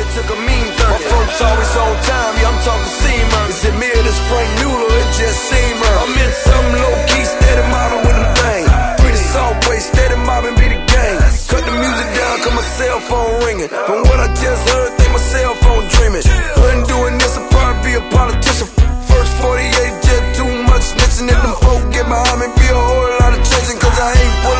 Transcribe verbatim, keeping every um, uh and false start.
took a mean thirty. My folks always on time, yeah, I'm talking Seamer. Is it me or this Frank Mueller? It just Seamer. I'm in something low-key, steady mobbing with them things. Pretty soft way, steady mobbing be the game. Cut the music down, cause my cell phone ringing. From what I just heard, think my cell phone dreaming. Wasn't doing this, I'd probably be a politician. First forty-eight, just too much snitching. If them folk get behind me, be a whole lot of chasing. Cause I ain't full